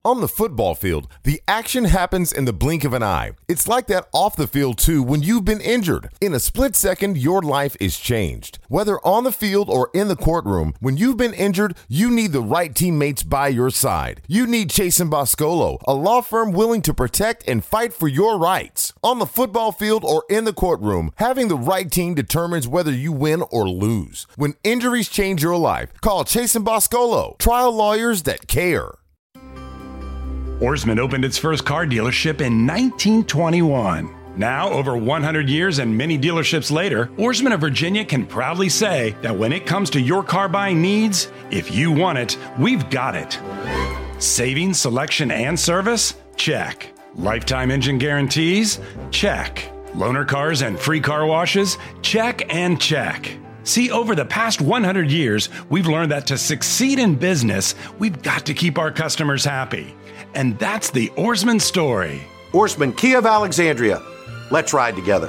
On the football field, the action happens in the blink of an eye. It's like that off the field too when you've been injured. In a split second, your life is changed. Whether on the field or in the courtroom, when you've been injured, you need the right teammates by your side. You need Chase and Boscolo, a law firm willing to protect and fight for your rights. On the football field or in the courtroom, having the right team determines whether you win or lose. When injuries change your life, call Chase and Boscolo, trial lawyers that care. Ourisman opened its first car dealership in 1921. Now, over 100 years and many dealerships later, Ourisman of Virginia can proudly say that when it comes to your car buying needs, if you want it, we've got it. Savings, selection, and service? Check. Lifetime engine guarantees? Check. Loaner cars and free car washes? Check and check. See, over the past 100 years, we've learned that to succeed in business, we've got to keep our customers happy. And that's the Ourisman story. Ourisman Kia of Alexandria. Let's ride together.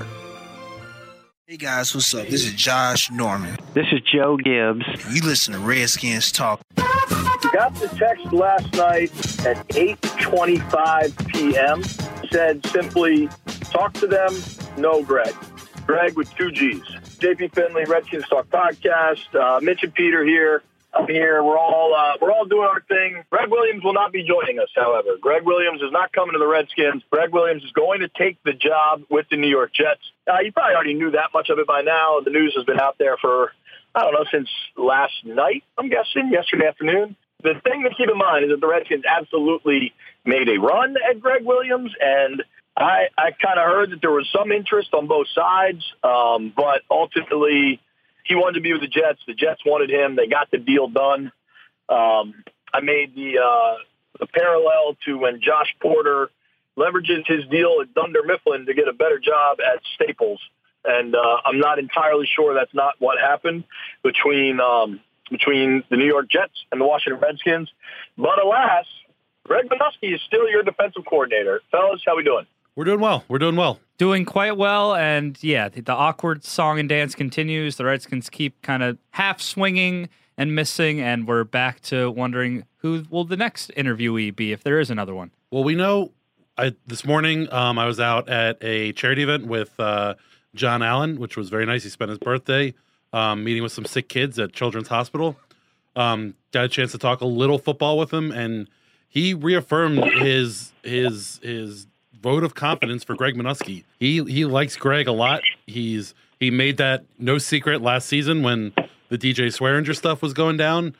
Hey guys, what's up? This is Josh Norman. This is Joe Gibbs. You listen to Redskins Talk. Got the text last night at 8:25 p.m. Said simply, talk to them, no Greg. Greg with 2 G's. JP Finley, Redskins Talk Podcast. Mitch and Peter here. I'm here. We're all doing our thing. Greg Williams will not be joining us, however. Greg Williams is not coming to the Redskins. Greg Williams is going to take the job with the New York Jets. You probably already knew that much of it by now. The news has been out there for, since last night, I'm guessing, yesterday afternoon. The thing to keep in mind is that the Redskins absolutely made a run at Greg Williams, and I kind of heard that there was some interest on both sides, but ultimately he wanted to be with the Jets. The Jets wanted him. They got the deal done. I made the parallel to when Josh Porter leverages his deal at Dunder Mifflin to get a better job at Staples. And I'm not entirely sure that's not what happened between the New York Jets and the Washington Redskins. But alas, Greg Manusky is still your defensive coordinator. Fellas, how we doing? We're doing well. Doing quite well, and yeah, the awkward song and dance continues. The Redskins keep kind of half swinging and missing, and we're back to wondering who will the next interviewee be if there is another one. Well, we know this morning I was out at a charity event with John Allen, which was very nice. He spent his birthday meeting with some sick kids at Children's Hospital. Got a chance to talk a little football with him, and he reaffirmed his vote of confidence for Greg Manusky. He likes Greg a lot. He made that no secret last season when the DJ Swearinger stuff was going down.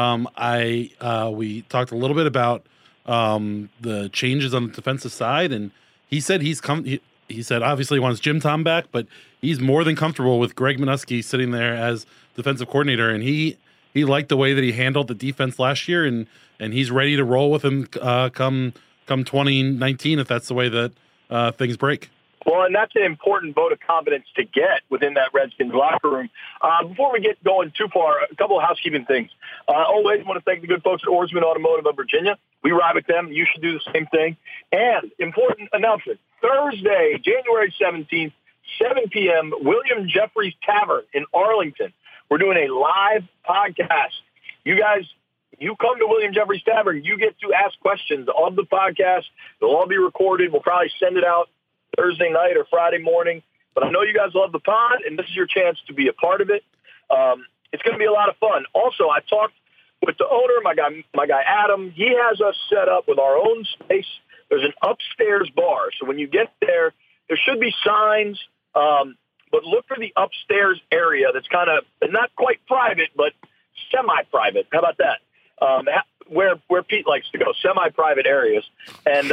We talked a little bit about the changes on the defensive side, and he said he said obviously he wants Jim Tom back, but he's more than comfortable with Greg Manusky sitting there as defensive coordinator, and he liked the way that he handled the defense last year, and he's ready to roll with him come 2019 if that's the way that things break. Well, and that's an important vote of confidence to get within that Redskins locker room. Before we get going too far, a couple of housekeeping things. Always want to thank the good folks at Ourisman Automotive of Virginia. We ride with them. You should do the same thing. And important announcement, Thursday, January 17th, 7 p.m., William Jeffries Tavern in Arlington. We're doing a live podcast. You guys, you come to William Jeffries Tavern, you get to ask questions of the podcast. They'll all be recorded. We'll probably send it out Thursday night or Friday morning. But I know you guys love the pod, and this is your chance to be a part of it. It's going to be a lot of fun. Also, I talked with the owner, my guy Adam. He has us set up with our own space. There's an upstairs bar. So when you get there, there should be signs, but look for the upstairs area that's kind of not quite private, but semi-private. How about that? Where Pete likes to go, semi-private areas. And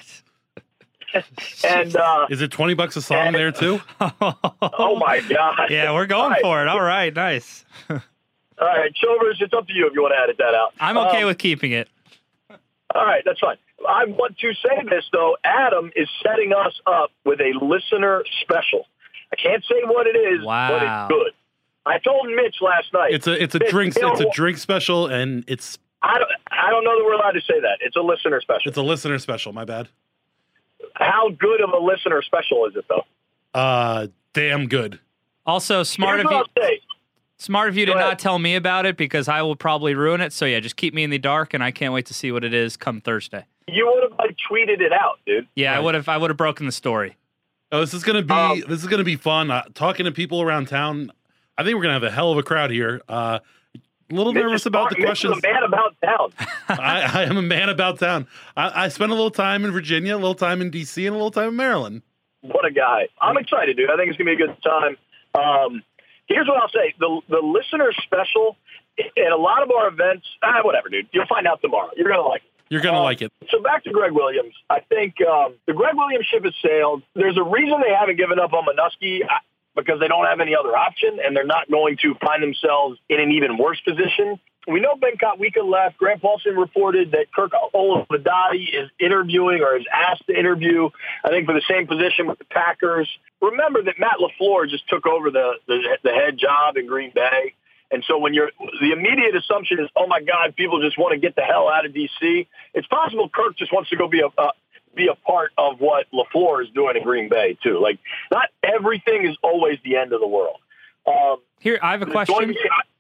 is it $20 a song there too? Oh my God! Yeah, we're going for it. All right, nice. All right, Chilvers, it's up to you if you want to edit that out. I'm okay with keeping it. All right, that's fine. I want to say this though. Adam is setting us up with a listener special. I can't say what it is, but it's good. I told Mitch last night. It's a drink special, and it's. I don't know that we're allowed to say that. It's a listener special. It's a listener special. My bad. How good of a listener special is it, though? Damn good. Also, smart of Smart of you to Go ahead. not tell me about it because I will probably ruin it. So yeah, just keep me in the dark, and I can't wait to see what it is come Thursday. You would have like tweeted it out, dude. Yeah, Right. I would have broken the story. Oh, this is gonna be fun. Talking to people around town. I think we're gonna have a hell of a crowd here. A little nervous about the questions. Mitch is a man about town. I am a man about town. I spent a little time in Virginia, a little time in D.C., and a little time in Maryland. What a guy. I'm excited, dude. I think it's going to be a good time. Here's what I'll say. The listener special at a lot of our events, whatever, dude. You'll find out tomorrow. You're going to like it. You're gonna like it. So back to Greg Williams. I think the Greg Williams ship has sailed. There's a reason they haven't given up on Minuski because they don't have any other option, and they're not going to find themselves in an even worse position. We know Ben Kotwika left. Grant Paulson reported that Kirk Olavedadi is interviewing or is asked to interview, I think, for the same position with the Packers. Remember that Matt LaFleur just took over the head job in Green Bay. And so when the immediate assumption is, oh, my God, people just want to get the hell out of D.C., it's possible Kirk just wants to go be a part of what LaFleur is doing in Green Bay, too. Like, not everything is always the end of the world. Here, I have a question.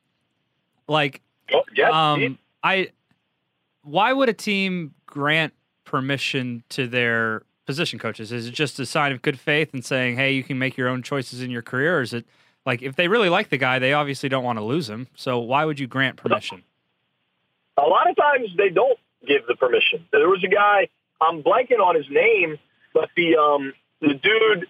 Why would a team grant permission to their position coaches? Is it just a sign of good faith and saying, hey, you can make your own choices in your career? Or is it like if they really like the guy, they obviously don't want to lose him. So why would you grant permission? A lot of times they don't give the permission. There was a guy, I'm blanking on his name, but the dude,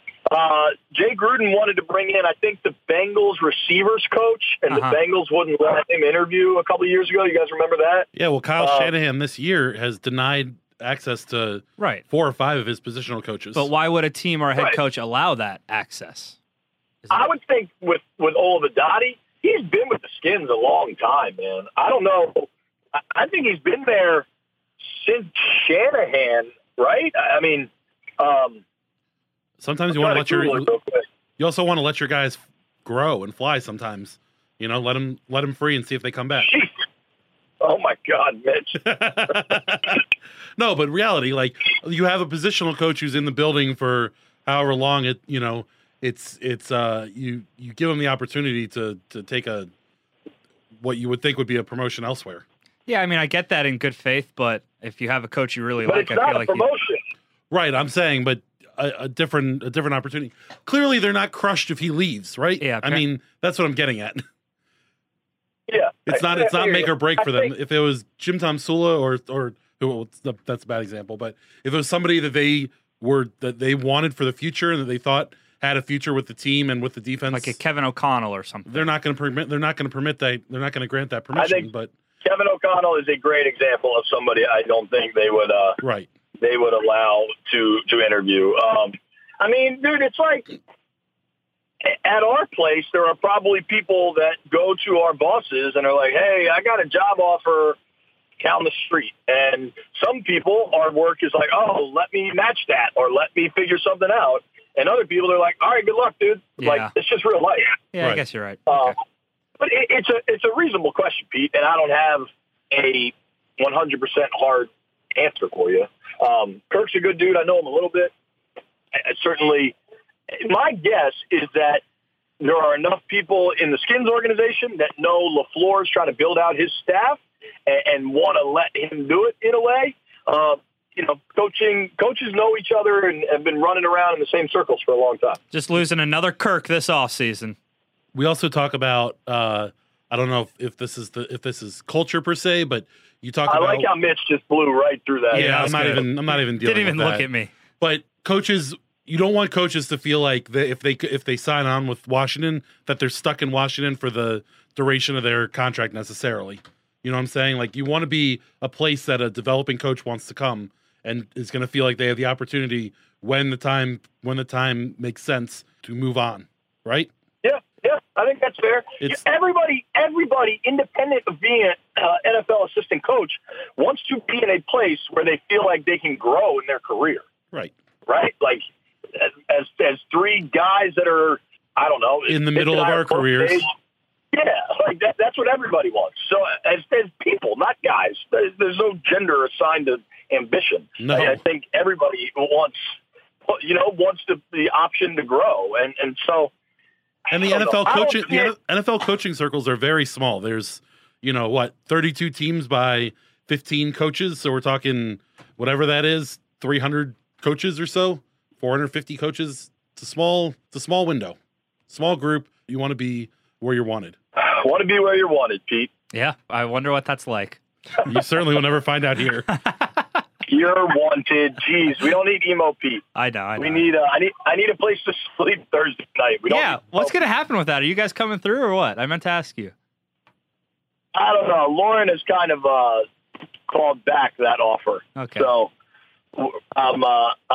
Jay Gruden wanted to bring in, I think, the Bengals receivers coach, and the Bengals wouldn't let him interview a couple of years ago. You guys remember that? Yeah, well, Kyle Shanahan this year has denied access to 4 or 5 of his positional coaches. But why would a team or a head coach allow that access? I would think with Olavedadi, he's been with the Skins a long time, man. I don't know. I think he's been there since Shanahan, right? I mean, sometimes you want to you also want to let your guys grow and fly. Sometimes, let them free and see if they come back. Jeez. Oh my God, Mitch. No, but reality, like you have a positional coach who's in the building for however long it's you give them the opportunity to take what you would think would be a promotion elsewhere. Yeah, I mean, I get that in good faith, but if you have a coach you really like, I feel like promotion. Right, I'm saying, but a different opportunity. Clearly, they're not crushed if he leaves, right? Yeah, I mean, that's what I'm getting at. Yeah, it's not make or break for them. If it was Jim Tom Sula or who, that's a bad example, but if it was somebody that they wanted for the future and that they thought had a future with the team and with the defense, like a Kevin O'Connell or something, they're not going to permit that. They're not going to grant that permission. But Kevin O'Connell is a great example of somebody I don't think they would they would allow to interview. I mean, dude, it's like at our place, there are probably people that go to our bosses and are like, hey, I got a job offer down the street. And some people, our work is like, oh, let me match that or let me figure something out. And other people are like, all right, good luck, dude. Yeah. Like, it's just real life. Yeah, right. I guess you're right. Okay. But it's a reasonable question, Pete, and I don't have a 100% hard answer for you. Kirk's a good dude. I know him a little bit. I certainly, my guess is that there are enough people in the Skins organization that know LaFleur is trying to build out his staff and want to let him do it in a way. Coaches know each other and have been running around in the same circles for a long time. Just losing another Kirk this offseason. We also talk about I don't know if this is culture per se, but you talk about. I like how Mitch just blew right through that. Yeah, I'm not even dealing. Didn't even with look that. at me. But coaches, you don't want coaches to feel like if they sign on with Washington that they're stuck in Washington for the duration of their contract necessarily. You know what I'm saying? Like you want to be a place that a developing coach wants to come and is going to feel like they have the opportunity when the time makes sense to move on, right? Yeah, I think that's fair. Everybody, independent of being an NFL assistant coach, wants to be in a place where they feel like they can grow in their career. Right. Like as 3 guys that are, I don't know, in the middle of our careers. Yeah, like that's what everybody wants. So as people, not guys, there's no gender assigned to ambition. No. I think everybody wants the option to grow, and so. And the NFL coaching circles are very small. There's, 32 teams by 15 coaches. So we're talking whatever that is, 300 coaches or so, 450 coaches. It's a small window, small group. You want to be where you're wanted. Want to be where you're wanted, Pete. Yeah, I wonder what that's like. You certainly will never find out here. You're wanted. Jeez, we don't need emo Pete. I know. We need. I need a place to sleep Thursday night. What's gonna happen with that? Are you guys coming through or what? I meant to ask you. I don't know. Lauren has kind of called back that offer. Okay. So, I'm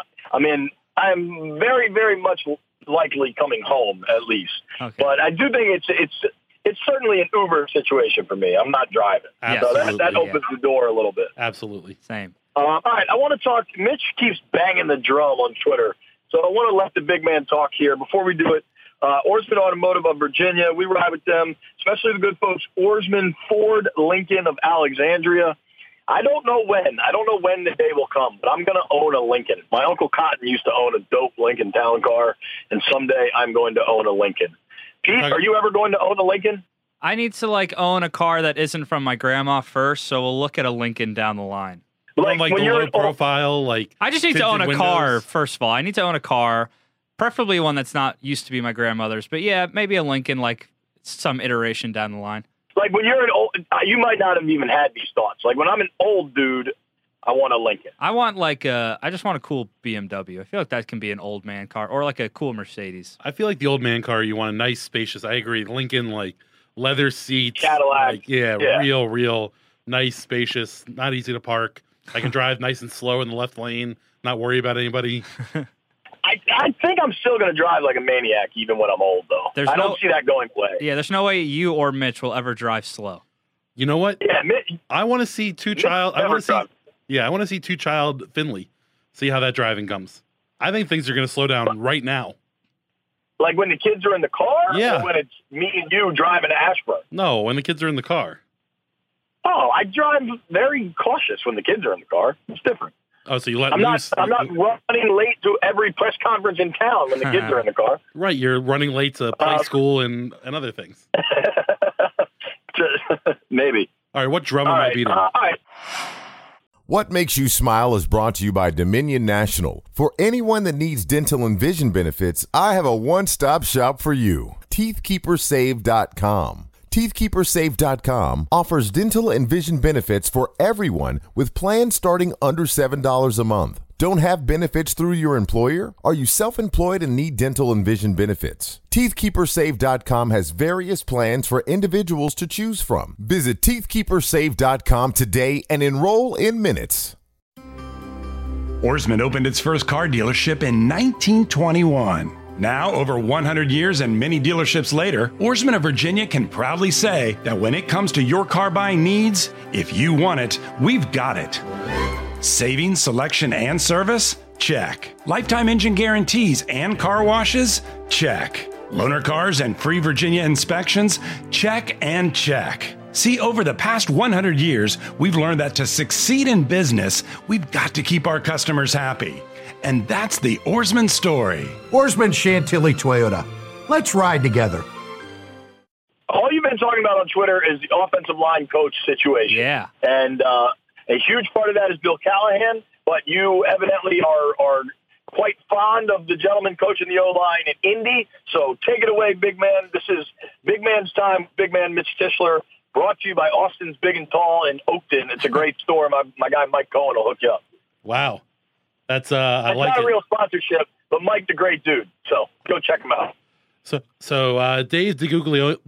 very, very much likely coming home at least. Okay. But I do think it's certainly an Uber situation for me. I'm not driving. Absolutely, so that opens the door a little bit. Absolutely. Same. All right, I want to talk. Mitch keeps banging the drum on Twitter, so I want to let the big man talk here. Before we do it, Oarsman Automotive of Virginia, we ride with them, especially the good folks, Oarsman Ford Lincoln of Alexandria. I don't know when the day will come, but I'm going to own a Lincoln. My Uncle Cotton used to own a dope Lincoln Town Car, and someday I'm going to own a Lincoln. Pete, are you ever going to own a Lincoln? I need to own a car that isn't from my grandma first, so we'll look at a Lincoln down the line. Like when the you're low profile, I just need to own a car, first of all. I need to own a car, preferably one that's not used to be my grandmother's. But yeah, maybe a Lincoln, some iteration down the line. Like when you're an old, you might not have even had these thoughts. Like when I'm an old dude, I want a Lincoln. I want I just want a cool BMW. I feel like that can be an old man car or like a cool Mercedes. I feel like the old man car, you want a nice, spacious. I agree. Lincoln, leather seats. Cadillac. Real nice, spacious, not easy to park. I can drive nice and slow in the left lane, not worry about anybody. I think I'm still going to drive like a maniac even when I'm old, though. I don't see that going away. Yeah, there's no way you or Mitch will ever drive slow. You know what? Yeah, I want to see two-child. I want to see two-child Finley. See how that driving comes. I think things are going to slow down right now. Like when the kids are in the car? Yeah. Or when it's me and you driving to Ashburn? No, when the kids are in the car. Oh, I drive very cautious when the kids are in the car. It's different. Oh, so you let I'm loose. I'm not running late to every press conference in town when the kids are in the car. Right, you're running late to play school and other things. Maybe. All right, what drum am I beating? All right. What Makes You Smile is brought to you by Dominion National. For anyone that needs dental and vision benefits, I have a one-stop shop for you. TeethKeeperSave.com. TeethKeeperSave.com offers dental and vision benefits for everyone with plans starting under $7 a month. Don't have benefits through your employer? Are you self-employed and need dental and vision benefits? TeethKeeperSave.com has various plans for individuals to choose from. Visit TeethKeeperSave.com today and enroll in minutes. Oarsman opened its first car dealership in 1921. Now, over 100 years and many dealerships later, Oarsman of Virginia can proudly say that when it comes to your car buying needs, if you want it, we've got it. Savings, selection, and service? Check. Lifetime engine guarantees and car washes? Check. Loaner cars and free Virginia inspections? Check and check. See, over the past 100 years, we've learned that to succeed in business, we've got to keep our customers happy. And that's the Oarsman story. Oarsman Chantilly Toyota. Let's ride together. All you've been talking about on Twitter is the offensive line coach situation. Yeah. And a huge part of that is Bill Callahan, but you evidently are quite fond of the gentleman coaching the O-line in Indy. So take it away, big man. This is Big Man's Time. Big Man Mitch Tischler, brought to you by Austin's Big and Tall in Oakton. It's a great store. My guy Mike Cohen will hook you up. Wow. That's I like not a real sponsorship, but Mike's a great dude. So go check him out. So Dave DeGuglielmo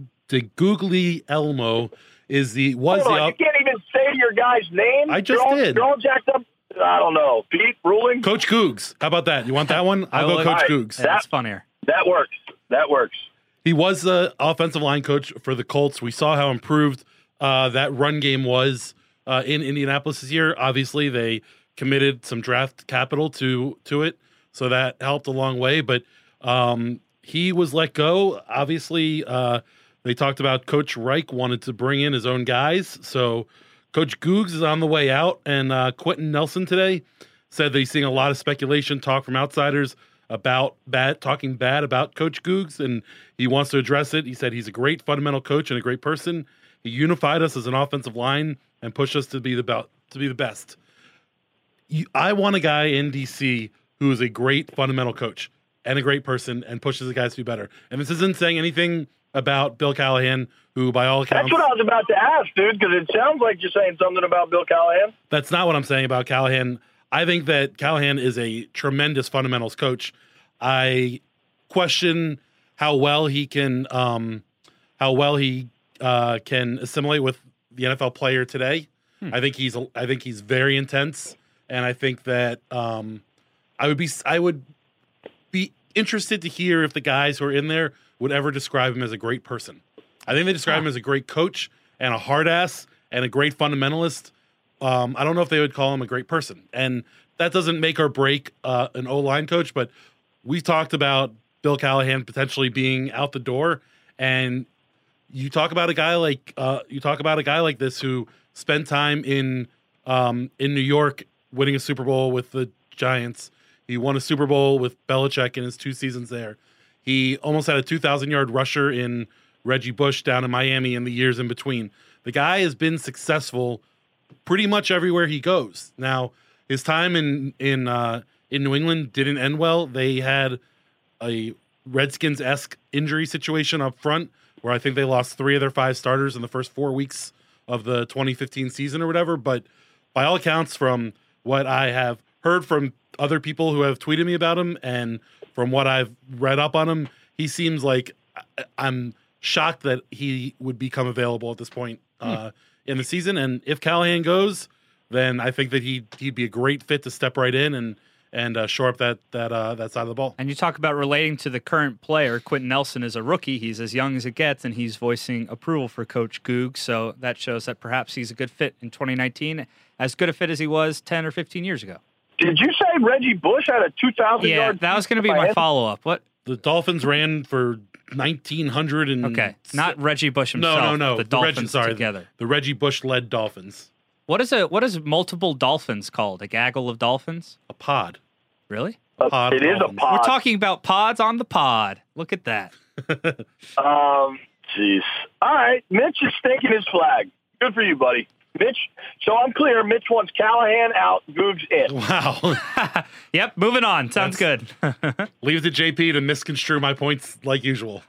is the you can't even say your guy's name. I just did. You're all jacked up. I don't know. Pete, ruling? Coach Cougs. How about that? You want that one? I'll go Coach Cougs. Yeah, that's funnier. That works. He was the offensive line coach for the Colts. We saw how improved that run game was in Indianapolis this year. Obviously, they committed some draft capital to it, so that helped a long way. But he was let go. Obviously, they talked about Coach Reich wanted to bring in his own guys, so Coach Cougs is on the way out. And Quentin Nelson today said that he's seeing a lot of speculation, talk from outsiders talking bad about Coach Googs, and he wants to address it. He said he's a great fundamental coach and a great person. He unified us as an offensive line and pushed us to be the best. I want a guy in DC who is a great fundamental coach and a great person and pushes the guys to be better. And this isn't saying anything about Bill Callahan, who by all accounts... That's what I was about to ask, dude, because it sounds like you're saying something about Bill Callahan. That's not what I'm saying about Callahan. I think that Callahan is a tremendous fundamentals coach. I question how well he can assimilate with the NFL player today. I think he's very intense, and I think that I would be interested to hear if the guys who are in there would ever describe him as a great person. I think they describe him as a great coach and a hard ass and a great fundamentalist. I don't know if they would call him a great person, and that doesn't make or break an O-line coach. But we talked about Bill Callahan potentially being out the door, and you talk about a guy like this who spent time in New York, winning a Super Bowl with the Giants. He won a Super Bowl with Belichick in his 2 seasons there. He almost had a 2,000-yard rusher in Reggie Bush down in Miami in the years in between. The guy has been successful pretty much everywhere he goes. Now, his time in New England didn't end well. They had a Redskins-esque injury situation up front where I think they lost 3 of their 5 starters in the first 4 weeks of the 2015 season or whatever. But by all accounts, from what I have heard from other people who have tweeted me about him and from what I've read up on him, he seems like, I'm shocked that he would become available at this point in the season. And if Callahan goes, then I think that he'd be a great fit to step right in and shore up that side of the ball. And you talk about relating to the current player. Quentin Nelson is a rookie. He's as young as it gets, and he's voicing approval for Coach Goog. So that shows that perhaps he's a good fit in 2019, as good a fit as he was 10 or 15 years ago. Did you say Reggie Bush had a 2,000-yard? Yeah, that was going to be my follow-up. What? The Dolphins ran for 1,900 and... Okay, not Reggie Bush himself. No. The Dolphins together. The Reggie Bush-led Dolphins. What is multiple dolphins called? A gaggle of dolphins? A pod. Really? A pod. It is a pod. We're talking about pods on the pod. Look at that. Jeez. All right, Mitch is staking his flag. Good for you, buddy. Mitch, so I'm clear. Mitch wants Callahan out, Googs in. Wow. Yep, moving on. Sounds good. Leave it to JP to misconstrue my points like usual.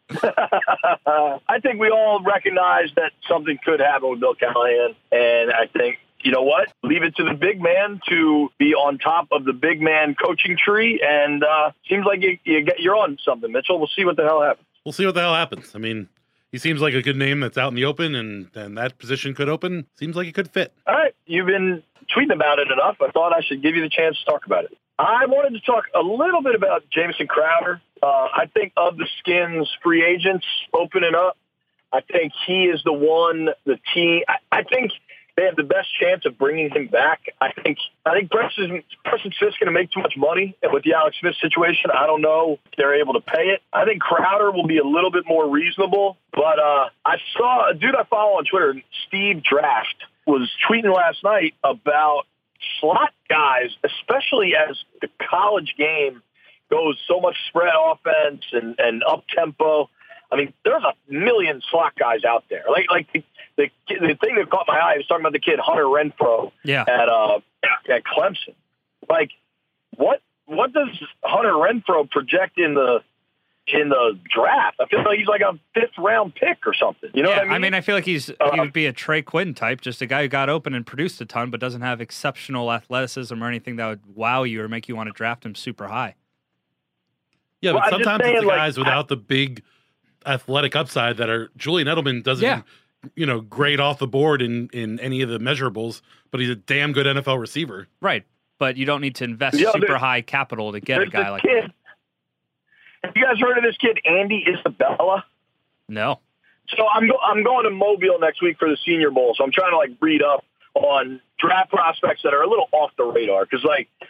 I think we all recognize that something could happen with Bill Callahan, and I think, you know what? Leave it to the big man to be on top of the big man coaching tree, and seems like you're on something, Mitchell. We'll see what the hell happens. We'll see what the hell happens. I mean, he seems like a good name that's out in the open, and that position could open. Seems like it could fit. All right. You've been tweeting about it enough. I thought I should give you the chance to talk about it. I wanted to talk a little bit about Jamison Crowder. I think of the Skins free agents opening up, I think he is the one, the team. I think they have the best chance of bringing him back. I think Preston Smith's going to make too much money with the Alex Smith situation. I don't know if they're able to pay it. I think Crowder will be a little bit more reasonable. But I saw a dude I follow on Twitter, Steve Draft, was tweeting last night about slot guys, especially as the college game goes so much spread offense and up-tempo. I mean, there's a million slot guys out there. Like the thing that caught my eye, I was talking about the kid Hunter Renfrow at Clemson. Like, what does Hunter Renfrow project in the draft? I feel like he's like a 5th round pick or something. You know what I mean? I mean, I feel like he would be a Trey Quinn type, just a guy who got open and produced a ton, but doesn't have exceptional athleticism or anything that would wow you or make you want to draft him super high. Yeah, but sometimes it's the guys without the big athletic upside that are Julian Edelman doesn't, grade off the board in any of the measurables, but he's a damn good NFL receiver. Right, but you don't need to invest super high capital to get a guy like that. Have you guys heard of this kid, Andy Isabella? No. So I'm going to Mobile next week for the Senior Bowl, so I'm trying to read up on draft prospects that are a little off the radar, because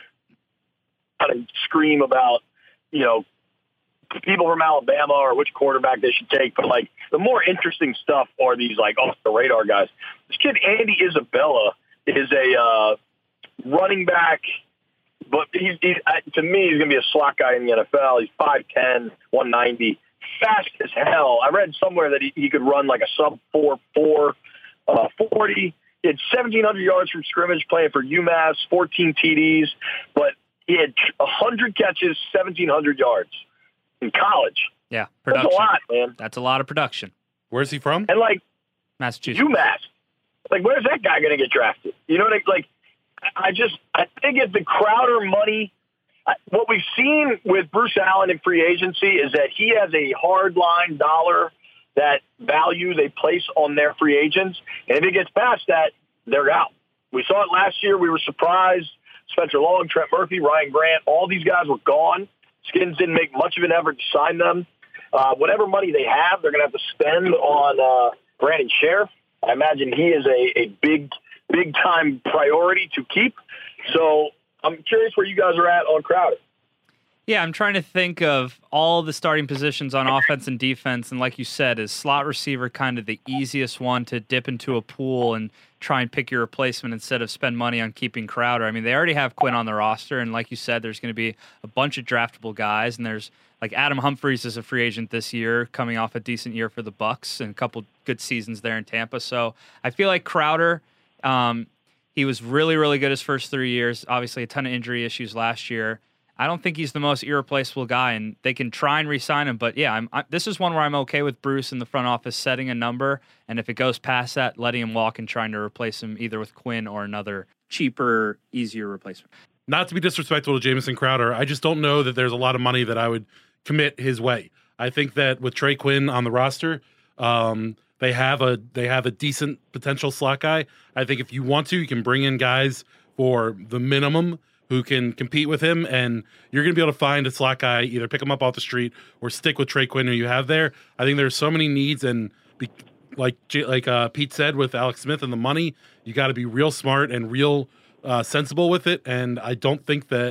kind of scream about people from Alabama or which quarterback they should take, but the more interesting stuff are these off the radar guys. This kid Andy Isabella is a running back But to me, he's going to be a slot guy in the NFL. He's 5'10", 190, fast as hell. I read somewhere that he could run like a sub 4.4 40. He had 1,700 yards from scrimmage playing for UMass, 14 TDs, but he had 100 catches, 1,700 yards in college. Yeah, production. That's a lot, man. That's a lot of production. Where's he from? And like Massachusetts. UMass. Like, where's that guy going to get drafted? You know what I mean? Like, I think if the Crowder money, what we've seen with Bruce Allen in free agency is that he has a hard line dollar that value they place on their free agents. And if it gets past that, they're out. We saw it last year. We were surprised. Spencer Long, Trent Murphy, Ryan Grant, all these guys were gone. Skins didn't make much of an effort to sign them. Whatever money they have, they're going to have to spend on Brandon Sheriff. I imagine he is a big-time priority to keep. So I'm curious where you guys are at on Crowder. Yeah, I'm trying to think of all the starting positions on offense and defense, and like you said, is slot receiver kind of the easiest one to dip into a pool and try and pick your replacement instead of spend money on keeping Crowder. I mean, they already have Quinn on the roster, and like you said, there's going to be a bunch of draftable guys, and there's like Adam Humphries is a free agent this year, coming off a decent year for the Bucs and a couple good seasons there in Tampa. So I feel like Crowder, he was really, really good his first 3 years. Obviously, a ton of injury issues last year. I don't think he's the most irreplaceable guy, and they can try and re-sign him. But yeah, this is one where I'm okay with Bruce in the front office setting a number, and if it goes past that, letting him walk and trying to replace him either with Quinn or another cheaper, easier replacement. Not to be disrespectful to Jamison Crowder, I just don't know that there's a lot of money that I would commit his way. I think that with Trey Quinn on the roster, they have a decent potential slot guy. I think if you want to, you can bring in guys for the minimum who can compete with him, and you're going to be able to find a slot guy, either pick him up off the street or stick with Trey Quinn who you have there. I think there's so many needs, and like Pete said with Alex Smith and the money, you got to be real smart and real sensible with it, and I don't think that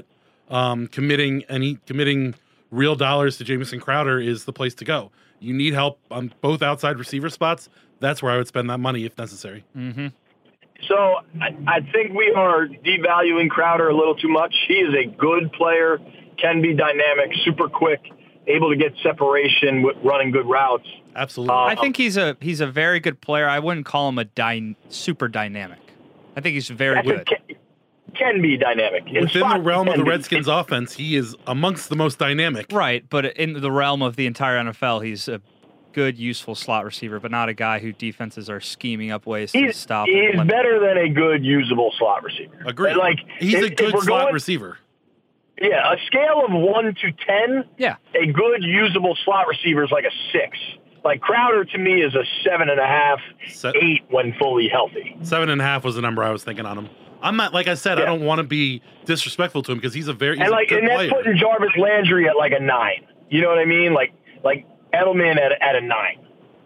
committing real dollars to Jamison Crowder is the place to go. You need help on both outside receiver spots. That's where I would spend that money if necessary. Mm-hmm. So I think we are devaluing Crowder a little too much. He is a good player, can be dynamic, super quick, able to get separation with running good routes. Absolutely. I think he's a very good player. I wouldn't call him a super dynamic. I think he's very good. Can be dynamic. Within the realm of the Redskins offense, he is amongst the most dynamic. Right, but in the realm of the entire NFL, he's a good, useful slot receiver, but not a guy who defenses are scheming up ways to stop. He's better than a good, usable slot receiver. Agreed. Like, he's a good slot receiver. Yeah, a scale of 1 to 10, yeah, a good, usable slot receiver is like a 6. Like, Crowder, to me, is a 7.5, 8 when fully healthy. 7.5 was the number I was thinking on him. I'm not, like I said, I don't want to be disrespectful to him because he's a good that's player. Putting Jarvis Landry at like a 9. You know what I mean? Like Edelman at a 9.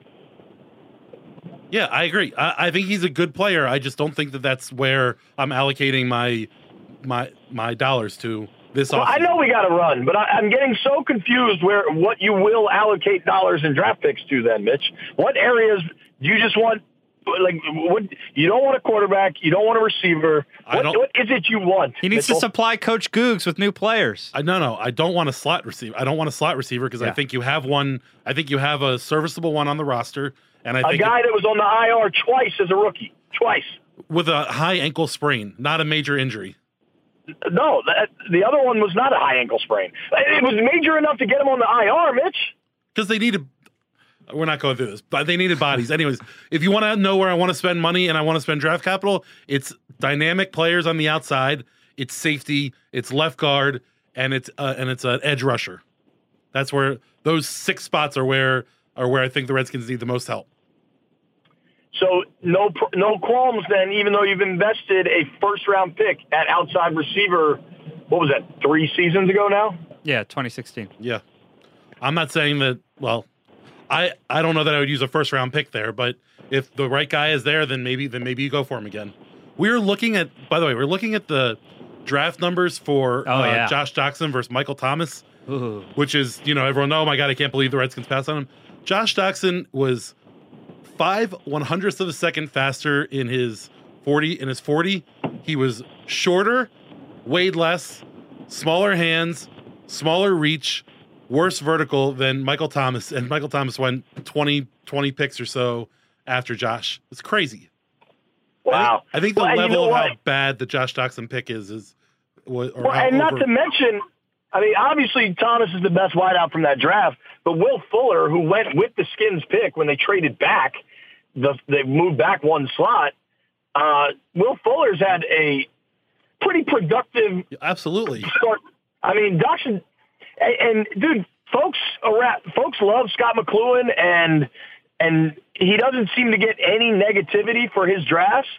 Yeah, I agree. I think he's a good player. I just don't think that that's where I'm allocating my dollars to this offseason. I know we got to run, but I'm getting so confused what you will allocate dollars and draft picks to then, Mitch. What areas do you just want? Like, what, you don't want a quarterback. You don't want a receiver. What is it you want? He needs to supply Coach Googs with new players. No. I don't want a slot receiver. I don't want a slot receiver because I think you have one. I think you have a serviceable one on the roster. And I think a guy that was on the IR twice as a rookie. Twice. With a high ankle sprain, not a major injury. No, the other one was not a high ankle sprain. It was major enough to get him on the IR, Mitch. Because they needed... We're not going through this, but they needed bodies. Anyways, if you want to know where I want to spend money and I want to spend draft capital, it's dynamic players on the outside, it's safety, it's left guard, and it's an edge rusher. That's where those 6 spots are where I think the Redskins need the most help. So no qualms then, even though you've invested a first-round pick at outside receiver, what was that, 3 seasons ago now? Yeah, 2016. Yeah. I'm not saying that, well... I don't know that I would use a first round pick there, but if the right guy is there, then maybe you go for him again. We're looking at the draft numbers for Josh Doctson versus Michael Thomas, which is, everyone, oh my God, I can't believe the Redskins passed on him. Josh Doctson was 0.05 of a second faster in his 40. He was shorter, weighed less, smaller hands, smaller reach, worse vertical than Michael Thomas, and Michael Thomas went 20 picks or so after Josh. It's crazy. Wow. I think the Well, and level you know of what? how bad the Josh Doxson pick is Well, and not to mention, I mean, obviously Thomas is the best wideout from that draft, but Will Fuller, who went with the Skins pick when they traded back, they moved back one slot. Will Fuller's had a pretty productive absolutely start. I mean, Doxson, and dude, folks love Scott McLuhan, and he doesn't seem to get any negativity for his drafts.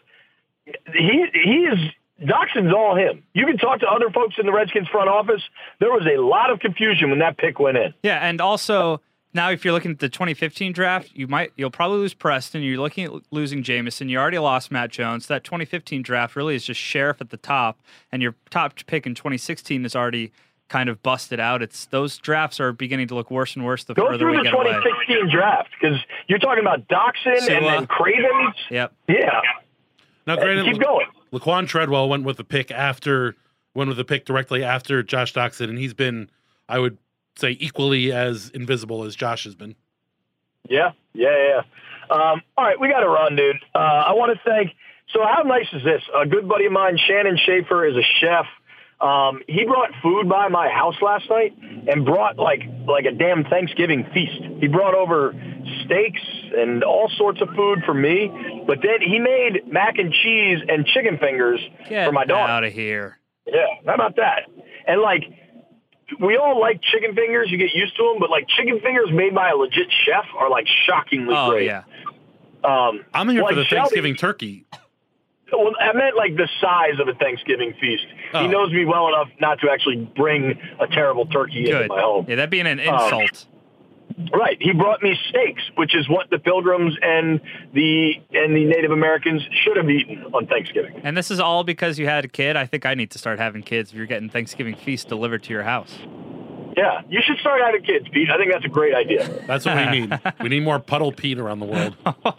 Doxson's all him. You can talk to other folks in the Redskins front office. There was a lot of confusion when that pick went in. Yeah, and also now if you're looking at the 2015 draft, you'll probably lose Preston. You're looking at losing Jamison. You already lost Matt Jones. That 2015 draft really is just Sheriff at the top, and your top pick in 2016 is already kind of busted out. Those drafts are beginning to look worse and worse the further we get away. Go through the 2016 draft, because you're talking about Doxson and then Cravens. Yep. Yeah. Now, granted, keep going. Laquan Treadwell went with the pick directly after Josh Doxson, and he's been, I would say, equally as invisible as Josh has been. Yeah. All right, we got to run, dude. I want to thank. So how nice is this? A good buddy of mine, Shannon Schaefer, is a chef. He brought food by my house last night and brought like a damn Thanksgiving feast. He brought over steaks and all sorts of food for me, but then he made mac and cheese and chicken fingers for my daughter. Get out of here. Yeah, how about that? And like, we all like chicken fingers. You get used to them, but like chicken fingers made by a legit chef are like shockingly great. Yeah. I'm here for the Shelby, Thanksgiving turkey. Well, I meant like the size of a Thanksgiving feast. Oh. He knows me well enough not to actually bring a terrible turkey into my home. Yeah, that'd be an insult. Right. He brought me steaks, which is what the Pilgrims and the Native Americans should have eaten on Thanksgiving. And this is all because you had a kid. I think I need to start having kids if you're getting Thanksgiving feast delivered to your house. Yeah, you should start having kids, Pete. I think that's a great idea. That's what we need. We need more Puddle Pete around the world.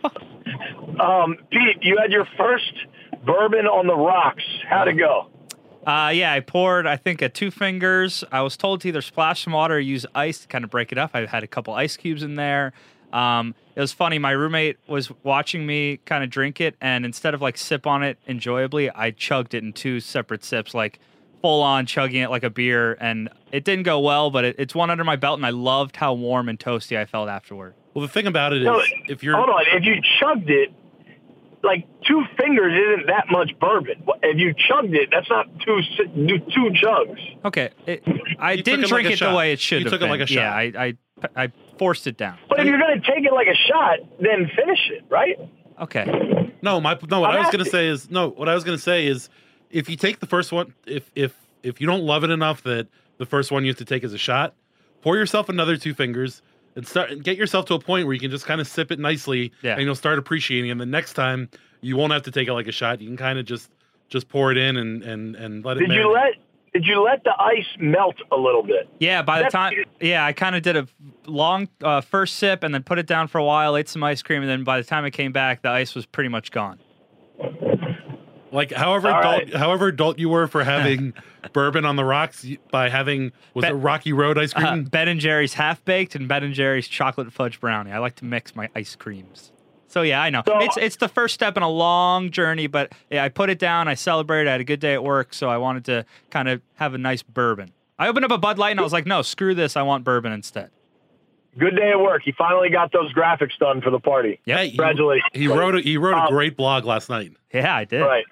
Pete, you had your first bourbon on the rocks. How'd it go? Yeah, I poured, I think, at 2 fingers. I was told to either splash some water or use ice to kind of break it up. I had a couple ice cubes in there. It was funny. My roommate was watching me kind of drink it, and instead of like sip on it enjoyably, I chugged it in 2 separate sips, like full on chugging it like a beer. And it didn't go well, but it's one under my belt, and I loved how warm and toasty I felt afterward. Well, the thing about it is, if you chugged it, like 2 fingers isn't that much bourbon. If you chugged it, that's not two chugs. Okay, I didn't drink it the way it should have been. You took it like a shot. Yeah, I forced it down. But if you're going to take it like a shot, then finish it, right? Okay. What I was going to say is, if you take the first one, if you don't love it enough that the first one you have to take as a shot, pour yourself another 2 fingers. And get yourself to a point where you can just kind of sip it nicely, and you'll start appreciating it. And the next time, you won't have to take it like a shot. You can kind of just pour it in and let it marinate. Did you let the ice melt a little bit? Yeah, I kind of did a long first sip and then put it down for a while, ate some ice cream, and then by the time I came back, the ice was pretty much gone. Like, however adult you were for having bourbon on the rocks by having, it Rocky Road ice cream? Ben & Jerry's half-baked and Ben & Jerry's chocolate fudge brownie. I like to mix my ice creams. So, yeah, I know. It's the first step in a long journey, but yeah, I put it down. I celebrated. I had a good day at work, so I wanted to kind of have a nice bourbon. I opened up a Bud Light, and I was like, no, screw this. I want bourbon instead. Good day at work. He finally got those graphics done for the party. Yeah, congratulations. He wrote a great blog last night. Yeah, I did. Right.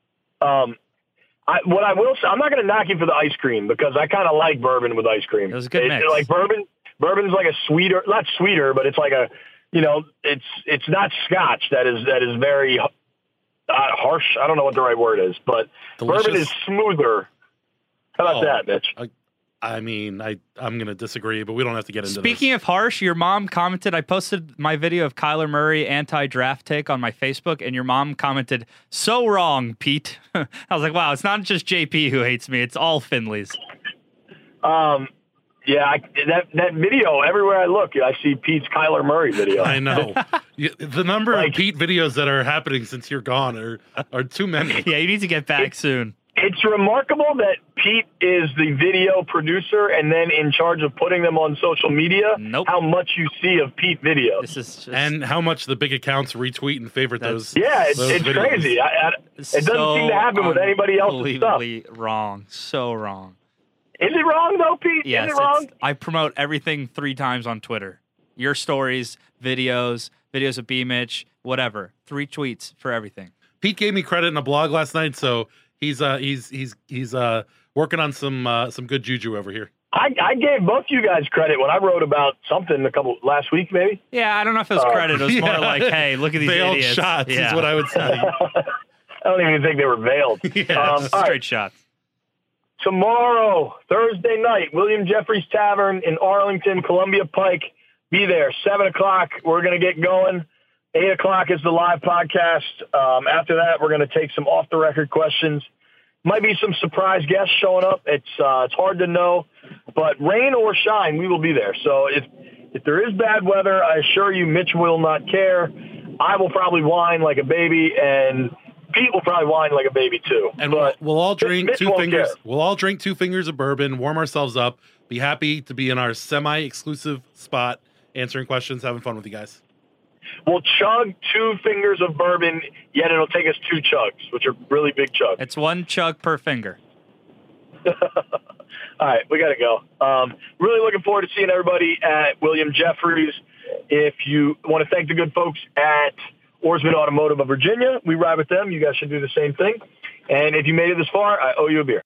What I will say, I'm not going to knock you for the ice cream because I kind of like bourbon with ice cream. It was a good mix. Like bourbon's like a sweeter, not sweeter, but it's like a, it's not Scotch that is very harsh. I don't know what the right word is, but delicious. Bourbon is smoother. How about that, Mitch? I'm going to disagree, but we don't have to get into Speaking of harsh, your mom commented, I posted my video of Kyler Murray anti-draft take on my Facebook, and your mom commented, so wrong, Pete. I was like, wow, it's not just JP who hates me, it's all Finleys. Yeah, that video, everywhere I look, I see Pete's Kyler Murray video. I know. The number of Pete videos that are happening since you're gone are too many. Yeah, you need to get back soon. It's remarkable that Pete is the video producer and then in charge of putting them on social media. Nope. How much you see of Pete videos. This is just, And how much the big accounts retweet and favorite those. Yeah, it's videos. crazy. It doesn't seem to happen with anybody else's stuff. unbelievably wrong. So wrong. Is it wrong, though, Pete? Yes, Is it wrong? I promote everything 3 times on Twitter. Your stories, videos of B-Mitch, whatever. 3 tweets for everything. Pete gave me credit in a blog last night, so he's working on some good juju over here. I gave both you guys credit when I wrote about something last week, maybe. Yeah, I don't know if it was credit. It was more like, hey, look at these veiled idiots. shots Yeah. is what I would say. I don't even think they were veiled. Yeah, Straight all right. shots. Tomorrow, Thursday night, William Jeffries Tavern in Arlington, Columbia Pike. Be there, 7 o'clock. We're going to get going. 8 o'clock is the live podcast. After that, we're going to take some off-the-record questions. Might be some surprise guests showing up. It's hard to know. But rain or shine, we will be there. So if there is bad weather, I assure you Mitch will not care. I will probably whine like a baby, and Pete will probably whine like a baby too. And but we'll all drink Mitch 2 won't fingers. care. We'll all drink 2 fingers of bourbon, warm ourselves up, be happy to be in our semi-exclusive spot, answering questions, having fun with you guys. We'll chug 2 fingers of bourbon, yet it'll take us 2 chugs, which are really big chugs. It's 1 chug per finger. All right, we got to go. Really looking forward to seeing everybody at William Jeffries. If you want to thank the good folks at Oarsman Automotive of Virginia, we ride with them. You guys should do the same thing. And if you made it this far, I owe you a beer.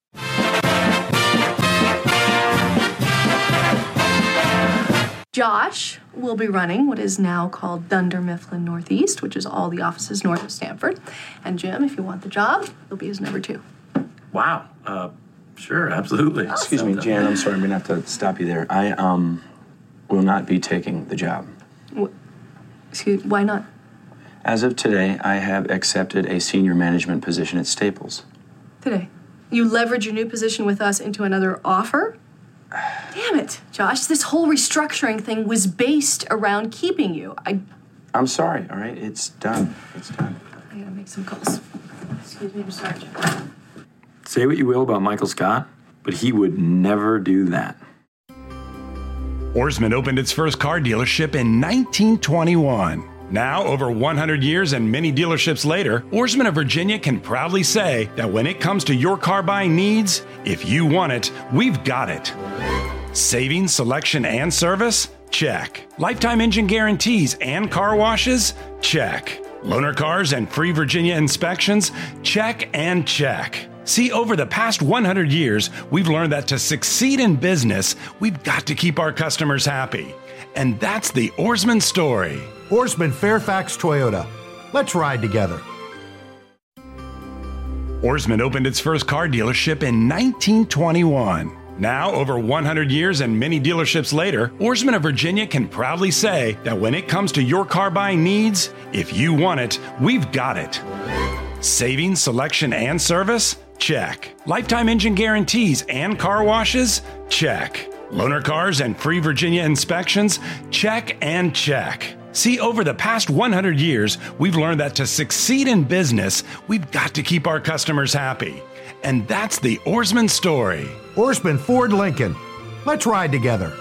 Josh will be running what is now called Dunder Mifflin Northeast, which is all the offices north of Stamford. And Jim, if you want the job, you'll be his number 2. Wow. Sure, absolutely. Excuse me, Jan, I'm sorry, I'm gonna have to stop you there. I will not be taking the job. Excuse, why not? As of today, I have accepted a senior management position at Staples. Today. You leverage your new position with us into another offer? Damn it, Josh. This whole restructuring thing was based around keeping you. I'm sorry, all right? It's done. It's done. I gotta make some calls. Excuse me, I'm sorry, Jim. Say what you will about Michael Scott, but he would never do that. Oarsman opened its first car dealership in 1921. Now, over 100 years and many dealerships later, Oarsman of Virginia can proudly say that when it comes to your car buying needs, if you want it, we've got it. Savings, selection, and service? Check. Lifetime engine guarantees and car washes? Check. Loaner cars and free Virginia inspections? Check and check. See, over the past 100 years, we've learned that to succeed in business, we've got to keep our customers happy. And that's the Oarsman story. Oarsman Fairfax Toyota. Let's ride together. Oarsman opened its first car dealership in 1921. Now, over 100 years and many dealerships later, Oarsman of Virginia can proudly say that when it comes to your car buying needs, if you want it, we've got it. Savings, selection, and service? Check. Lifetime engine guarantees and car washes? Check. Loaner cars and free Virginia inspections? Check and check. See, over the past 100 years, we've learned that to succeed in business, we've got to keep our customers happy. And that's the Oarsman story. Oarsman Ford Lincoln. Let's ride together.